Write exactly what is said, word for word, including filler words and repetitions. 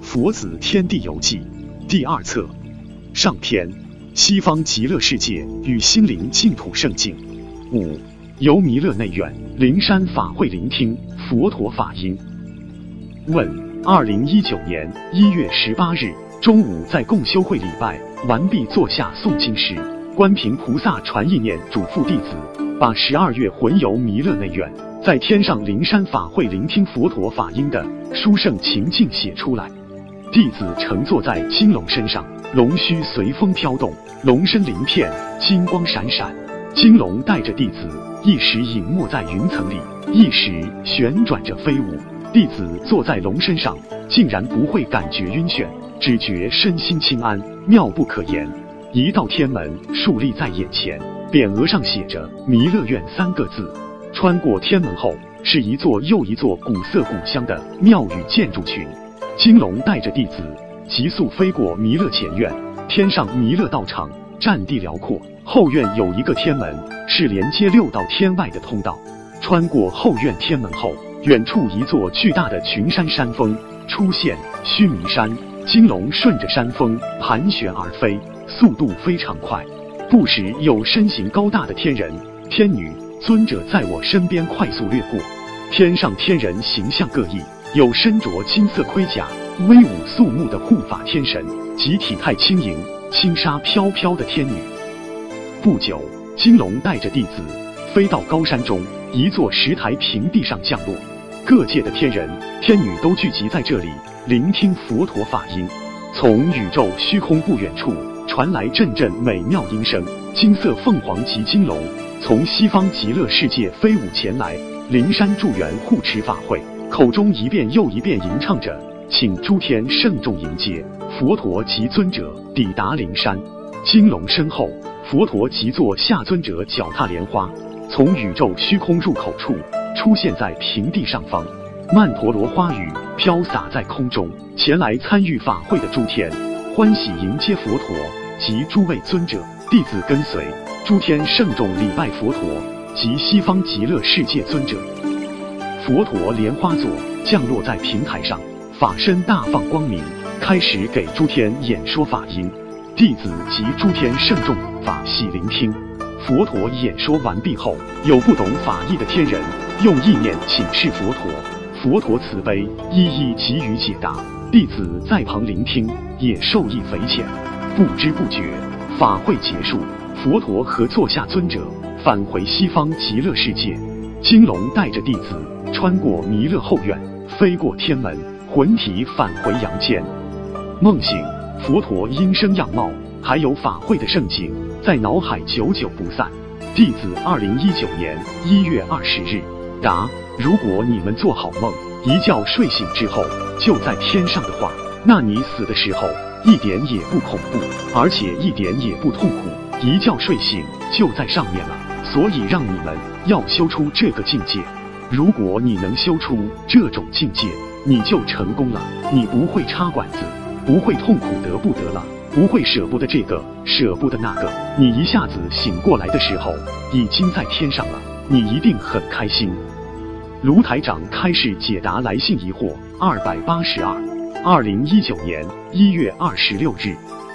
佛子天地游记》第二册上篇：西方极乐世界与心灵净土圣境。五、由弥勒内院灵山法会聆听佛陀法音。问：二零一九年一月十八日中午在共修会礼拜完毕，坐下诵经时，观平菩萨传意念嘱咐弟子，把十二月魂游弥勒内院，在天上灵山法会聆听佛陀法音的殊胜情境写出来。弟子乘坐在金龙身上，龙须随风飘动，龙身鳞片金光闪闪，金龙带着弟子一时隐没在云层里，一时旋转着飞舞。弟子坐在龙身上，竟然不会感觉晕眩，只觉身心清安，妙不可言。一道天门竖立在眼前，匾额上写着弥勒院三个字。穿过天门后，是一座又一座古色古香的庙宇建筑群。金龙带着弟子急速飞过弥勒前院，天上弥勒道场占地辽阔，后院有一个天门，是连接六道天外的通道。穿过后院天门后，远处一座巨大的群山山峰出现，须弥山。金龙顺着山峰盘旋而飞，速度非常快。不时有身形高大的天人、天女、尊者在我身边快速掠过。天上天人形象各异，有身着金色盔甲、威武肃穆的护法天神，及体态轻盈、轻纱飘飘的天女。不久，金龙带着弟子飞到高山中一座石台平地上降落，各界的天人、天女都聚集在这里聆听佛陀法音。从宇宙虚空不远处传来阵阵美妙音声，金色凤凰及金龙从西方极乐世界飞舞前来，灵山助缘护持法会，口中一遍又一遍吟唱着，请诸天圣众迎接佛陀及尊者抵达灵山。金龙身后，佛陀及座下尊者脚踏莲花，从宇宙虚空入口处出现在平地上方。曼陀罗花雨飘洒在空中，前来参与法会的诸天欢喜迎接佛陀及诸位尊者。弟子跟随诸天圣众礼拜佛陀及西方极乐世界尊者。佛陀莲花座降落在平台上，法身大放光明，开始给诸天演说法音。弟子及诸天圣众法喜聆听。佛陀演说完毕后，有不懂法义的天人用意念请示佛陀，佛陀慈悲一一给予解答。弟子在旁聆听，也受益匪浅。不知不觉，法会结束，佛陀和座下尊者返回西方极乐世界。金龙带着弟子穿过弥勒后院，飞过天门，魂体返回阳间。梦醒，佛陀音声样貌还有法会的盛景在脑海久久不散。弟子二零一九年一月二十日答：如果你们做好梦，一觉睡醒之后就在天上的话，那你死的时候一点也不恐怖，而且一点也不痛苦，一觉睡醒就在上面了。所以让你们要修出这个境界。如果你能修出这种境界，你就成功了。你不会插管子，不会痛苦得不得了，不会舍不得这个舍不得那个。你一下子醒过来的时候已经在天上了，你一定很开心。卢台长开示解答来信疑惑二百八十二，二零一九年一月二十六日。